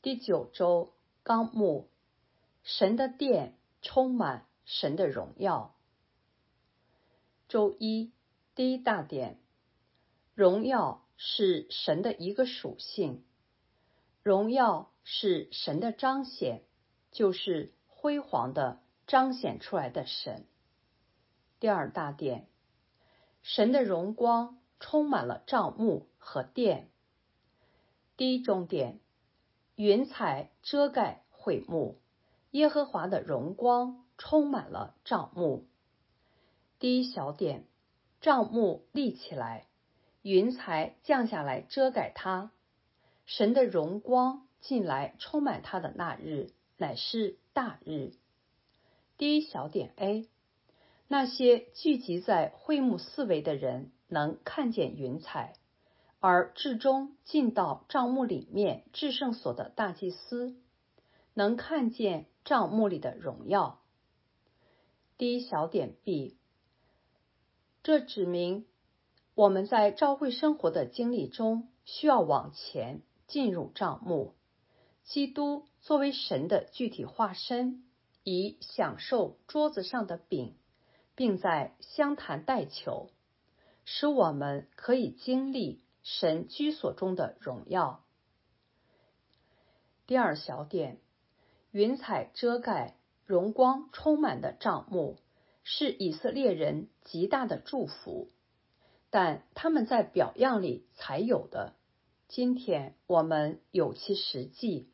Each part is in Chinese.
第9周纲目，神的殿充满神的荣耀。周一，第一大点，荣耀是神的一个属性，荣耀是神的彰显，就是辉煌的彰显出来的神。第二大点，神的荣光充满了帐幕和殿。第一中点，云彩遮盖会幕，耶和华的荣光充满了帐幕。第一小点，帐幕立起来，云彩降下来遮盖它，神的荣光进来充满它的那日，乃是大日。第一小点 A， 那些聚集在会幕四围的人能看见云彩，而至终进到帐幕里面至圣所的大祭司能看见帐幕里的荣耀。第一小点 B， 这指明我们在教会生活的经历中需要往前进入帐幕，基督作为神的具体化身，以享受桌子上的饼，并在香坛代求，使我们可以经历神居所中的荣耀。第二小点，云彩遮盖荣光充满的帐幕是以色列人极大的祝福，但他们在表样里才有的，今天我们有其实际。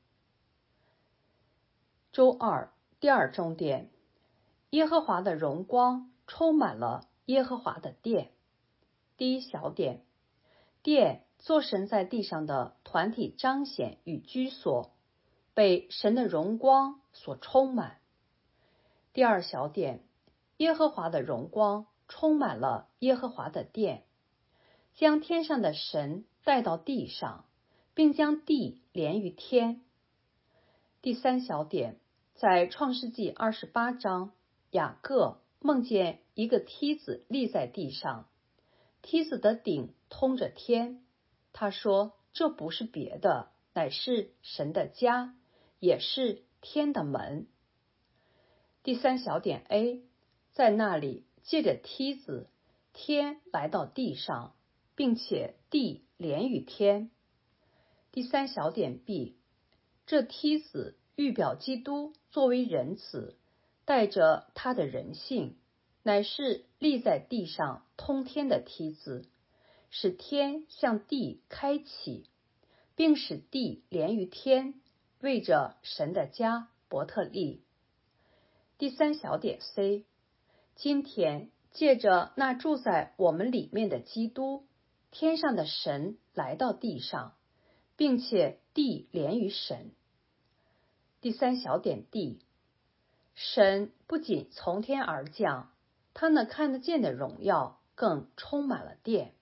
周二，第二中点，耶和华的荣光充满了耶和华的殿。第一小点，殿做神在地上的团体彰显与居所，被神的荣光所充满。第二小点，耶和华的荣光充满了耶和华的殿，将天上的神带到地上，并将地连于天。第三小点，在创世纪28章，雅各梦见一个梯子立在地上，梯子的顶通着天，他说这不是别的，乃是神的家，也是天的门。第三小点 A， 在那里借着梯子，天来到地上，并且地连于天。第三小点 B， 这梯子预表基督作为人子，带着他的人性，乃是立在地上通天的梯子，使天向地开启，并使地连于天，为着神的家伯特利。第三小点 C， 今天借着那住在我们里面的基督，天上的神来到地上，并且地连于神。第三小点 D， 神不仅从天而降，他那看得见的荣耀更充满了殿。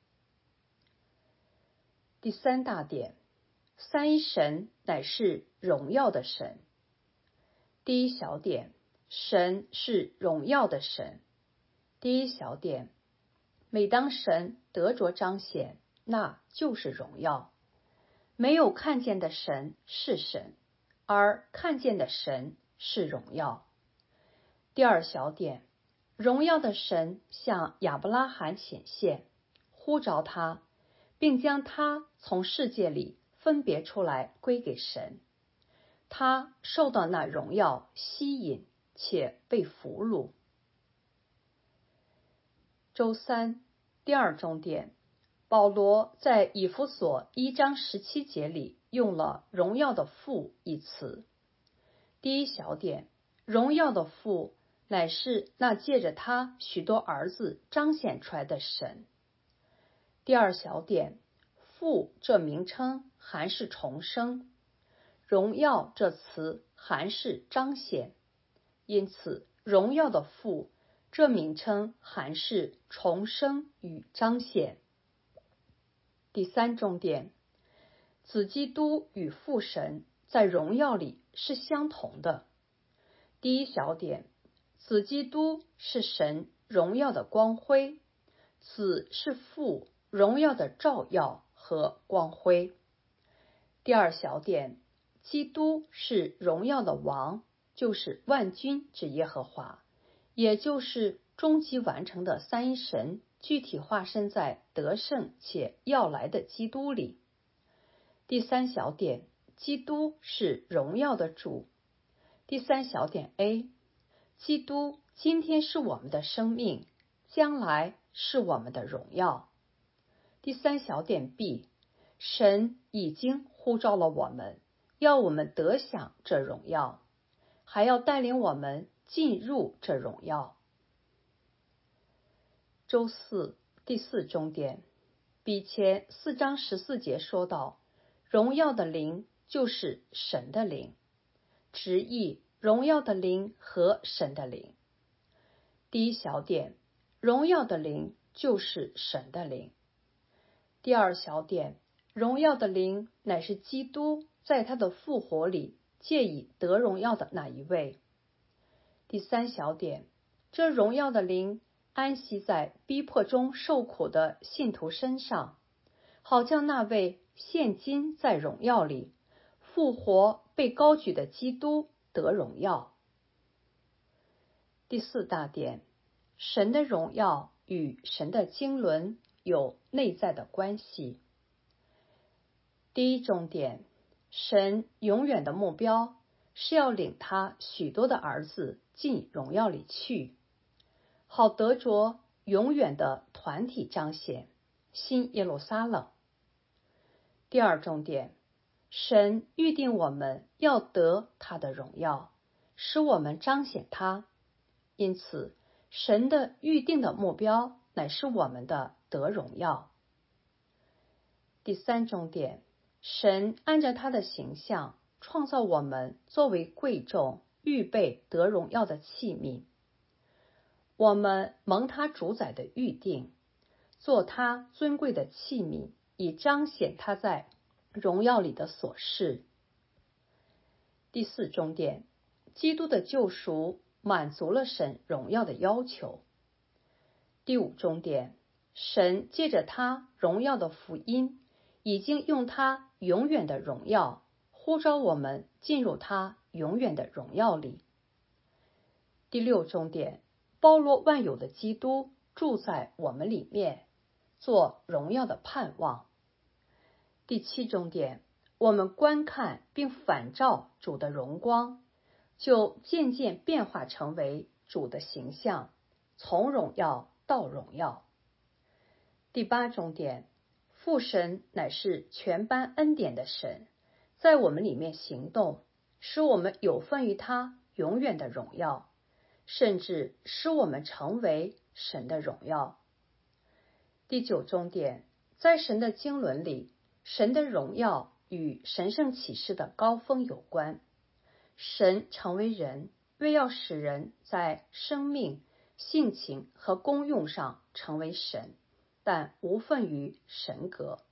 第三大点，三一神乃是荣耀的神。第一小点，神是荣耀的神。第一小点，每当神得着彰显，那就是荣耀。没有看见的神是神，而看见的神是荣耀。第二小点，荣耀的神向亚伯拉罕显现，呼召他，并将他从世界里分别出来归给神。他受到那荣耀吸引，且被俘虏。周三，第二重点，保罗在以弗所1章17节里用了荣耀的父一词。第一小点，荣耀的父乃是那借着他许多儿子彰显出来的神。第二小点，父这名称含是重生，荣耀这词含是彰显，因此荣耀的父这名称含是重生与彰显。第三重点，子基督与父神在荣耀里是相同的。第一小点，子基督是神荣耀的光辉，子是父荣耀的照耀和光辉。第二小点， 基督是荣耀的王，就是万军之耶和华，也就是终极完成的三一神具体化身在得胜且要来的基督里。第三小点，基督是荣耀的主。第三小点 A， 基督今天是我们的生命，将来是我们的荣耀。第三小点 B， 神已经呼召了我们，要我们得享这荣耀，还要带领我们进入这荣耀。周四第四中点，比前4章14节说到，荣耀的灵就是神的灵，直译荣耀的灵和神的灵。第一小点，荣耀的灵就是神的灵。第二小点，荣耀的灵乃是基督在他的复活里借以得荣耀的那一位。第三小点，这荣耀的灵安息在逼迫中受苦的信徒身上，好叫那位现今在荣耀里复活被高举的基督得荣耀。第四大点，神的荣耀与神的经纶有内在的关系。第一重点，神永远的目标是要领他许多的儿子进荣耀里去，好得着永远的团体彰显新耶路撒冷。第二重点，神预定我们要得他的荣耀，使我们彰显他，因此神的预定的目标乃是我们的得荣耀。第三重点，神按照他的形象创造我们作为贵重预备得荣耀的器皿，我们蒙他主宰的预定，做他尊贵的器皿，以彰显他在荣耀里的所事。第四重点，基督的救赎满足了神荣耀的要求。第五重点，神借着他荣耀的福音，已经用他永远的荣耀呼召我们进入他永远的荣耀里。第六重点，包罗万有的基督住在我们里面，做荣耀的盼望。第七重点，我们观看并反照主的荣光，就渐渐变化成为主的形象，从荣耀到荣耀。第八重点，父神乃是全般恩典的神，在我们里面行动，使我们有份于他永远的荣耀，甚至使我们成为神的荣耀。第九重点，在神的经纶里，神的荣耀与神圣启示的高峰有关。神成为人，为要使人在生命、性情和功用上成为神，但无分于神格。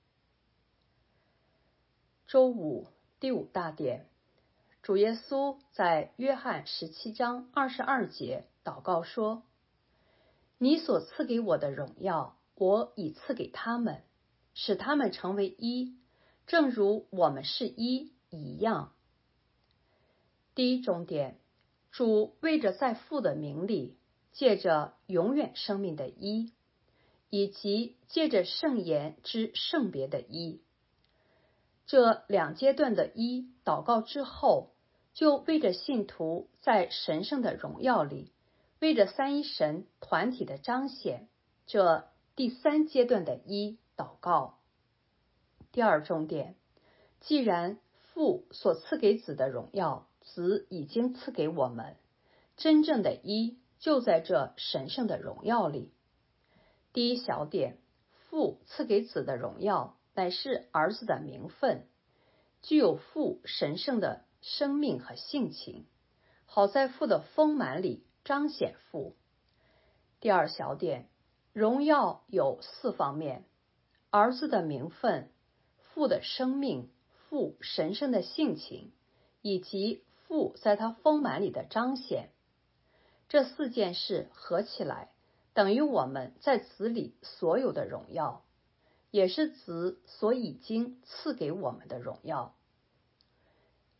周五第五大点，主耶稣在约翰17章22节祷告说：你所赐给我的荣耀，我已赐给他们，使他们成为一，正如我们是一一样。第一重点，主为着在父的名里，借着永远生命的一，以及借着圣言之圣别的一，这两阶段的一祷告之后，就为着信徒在神圣的荣耀里，为着三一神团体的彰显，这第三阶段的一祷告。第二重点，既然父所赐给子的荣耀，子已经赐给我们，真正的一就在这神圣的荣耀里。第一小点，父赐给子的荣耀乃是儿子的名分，具有父神圣的生命和性情，好在父的丰满里彰显父。第二小点，荣耀有4方面：儿子的名分、父的生命、父神圣的性情，以及父在他丰满里的彰显。这4件事合起来，等于我们在子里所有的荣耀，也是子所已经赐给我们的荣耀。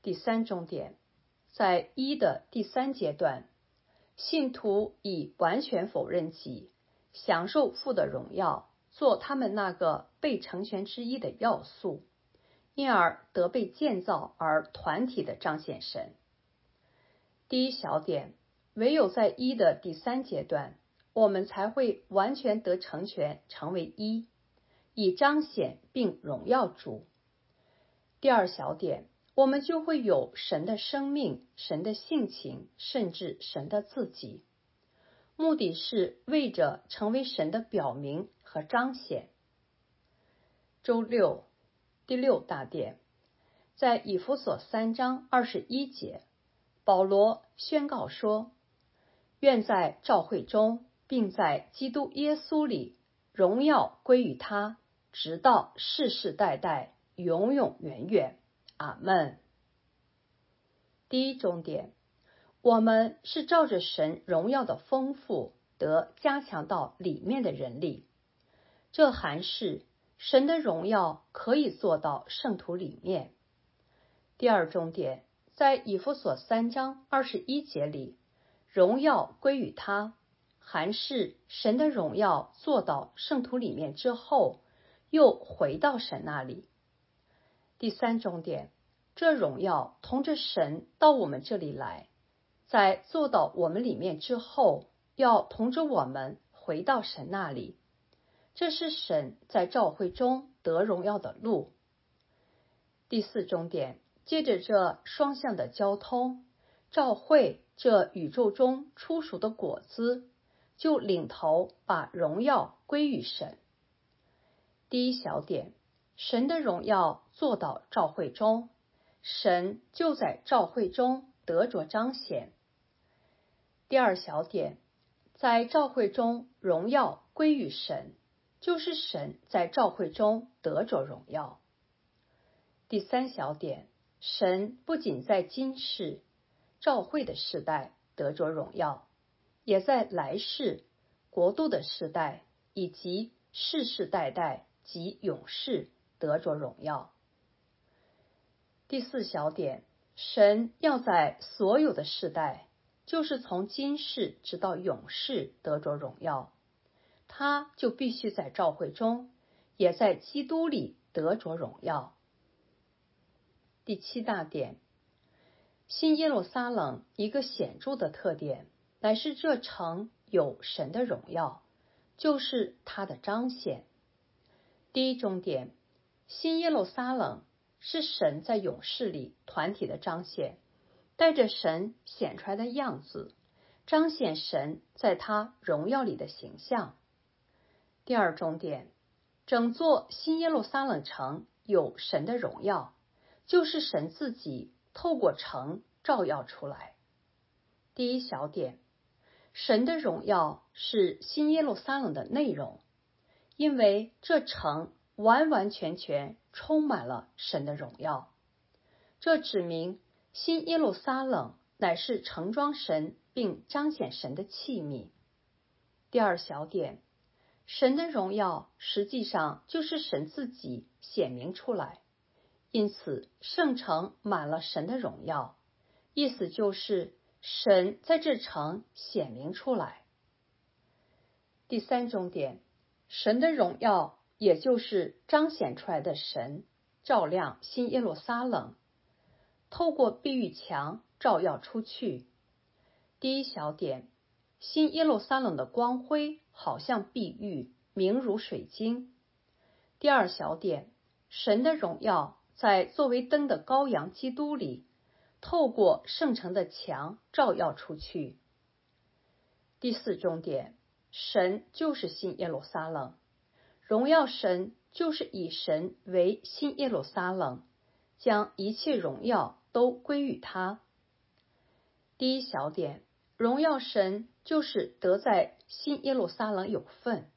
第三重点，在一的第三阶段，信徒以完全否认己，享受父的荣耀，做他们那个被成全之一的要素，因而得被建造而团体的彰显神。第一小点，唯有在一的第三阶段，我们才会完全得成全，成为一，以彰显并荣耀主。第二小点，我们就会有神的生命、神的性情，甚至神的自己，目的是为着成为神的表明和彰显。周六，第六大点，在以弗所3章21节，保罗宣告说，愿在召会中，并在基督耶稣里，荣耀归于他，直到世世代代，永永远远。阿们。第一重点，我们是照着神荣耀的丰富得加强到里面的人力，这含是神的荣耀可以做到圣徒里面。第二重点，在以弗所3章21节里，荣耀归于他，含是神的荣耀做到圣徒里面之后，又回到神那里。第三重点，这荣耀同着神到我们这里来，在做到我们里面之后，要同着我们回到神那里。这是神在召会中得荣耀的路。第四重点，接着这双向的交通，召会这宇宙中出熟的果子，就领头把荣耀归于神。第一小点，神的荣耀做到召会中，神就在召会中得着彰显。第二小点，在召会中荣耀归于神，就是神在召会中得着荣耀。第三小点，神不仅在今世召会的世代得着荣耀，也在来世国度的世代以及世世代代及永世得着荣耀。第四小点，神要在所有的世代，就是从今世直到永世得着荣耀，他就必须在召会中，也在基督里得着荣耀。第七大点，新耶路撒冷一个显著的特点，乃是这城有神的荣耀，就是它的彰显。第一重点，新耶路撒冷是神在永世里团体的彰显，带着神显出来的样子，彰显神在他荣耀里的形象。第二重点，整座新耶路撒冷城有神的荣耀，就是神自己透过城照耀出来。第一小点，神的荣耀是新耶路撒冷的内容，因为这城完完全全充满了神的荣耀，这指明新耶路撒冷乃是盛装神并彰显神的器皿。第二小点，神的荣耀实际上就是神自己显明出来，因此圣城满了神的荣耀，意思就是神在这城显明出来。第三重点，神的荣耀也就是彰显出来的神，照亮新耶路撒冷，透过碧玉墙照耀出去。第一小点，新耶路撒冷的光辉好像碧玉，明如水晶。第二小点，神的荣耀在作为灯的羔羊基督里，透过圣城的墙照耀出去。第四重点，神就是新耶路撒冷，荣耀神就是以神为新耶路撒冷，将一切荣耀都归于他。第一小点，荣耀神就是得在新耶路撒冷有份。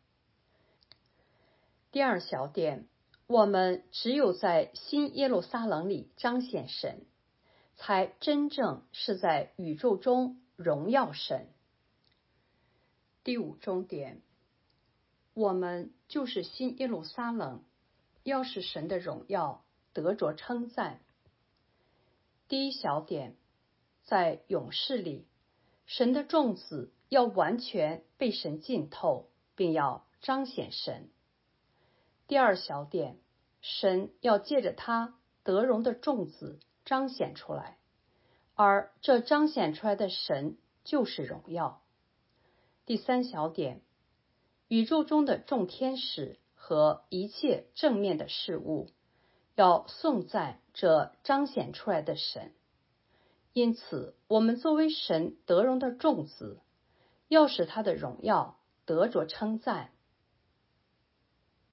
第二小点，我们只有在新耶路撒冷里彰显神，才真正是在宇宙中荣耀神。第五重点，我们就是新耶路撒冷，要使神的荣耀得着称赞。 第一小点，在永世里，神的众子要完全被神浸透，并要彰显神。第二小点，神要借着他得荣的众子彰显出来，而这彰显出来的神就是荣耀。第三小点，宇宙中的众天使和一切正面的事物要颂赞这彰显出来的神。因此，我们作为神得荣的众子，要使他的荣耀得着称赞，